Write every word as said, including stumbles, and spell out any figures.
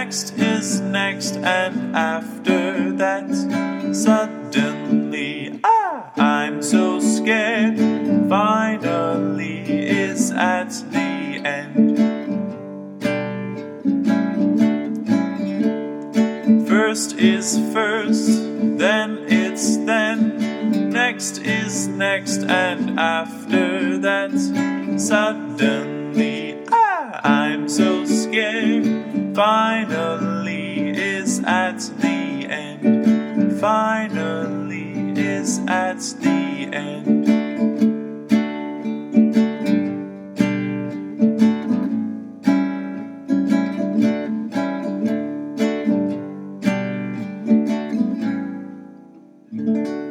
next is next, and after that, suddenly, ah, I'm so scared. Finally is at the end. First is first, then it's then. Next is next, and after that, suddenly, ah, I'm so scared. Finally is at the end. Finally is at the end. Thank you.